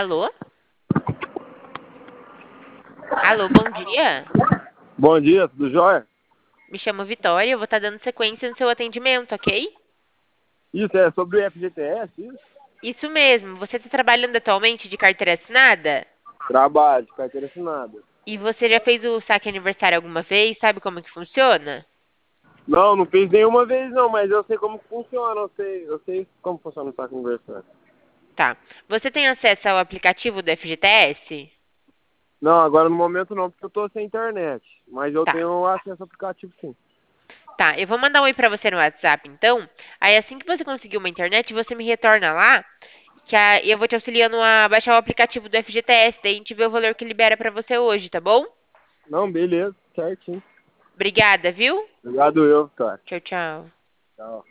Alô? Alô, bom dia. Bom dia, tudo jóia? Me chamo Vitória, eu vou estar dando sequência no seu atendimento, ok? Isso é sobre o FGTS, isso? Isso mesmo, você está trabalhando atualmente de carteira assinada? Trabalho, de carteira assinada. E você já fez o saque aniversário alguma vez? Sabe como que funciona? Não, não fiz nenhuma vez não, mas eu sei como que funciona, eu sei como funciona o saco aniversário. Tá. Você tem acesso ao aplicativo do FGTS? Não, agora no momento não, porque eu tô sem internet. Mas eu Tá. tenho acesso ao aplicativo sim. Tá, eu vou mandar um oi pra você no WhatsApp, então. Aí assim que você conseguir uma internet, você me retorna lá, que eu vou te auxiliando a baixar o aplicativo do FGTS, daí a gente vê o valor que libera pra você hoje, tá bom? Não, beleza, certinho. Obrigada, viu? Obrigado eu, cara. Tchau, tchau. Tchau.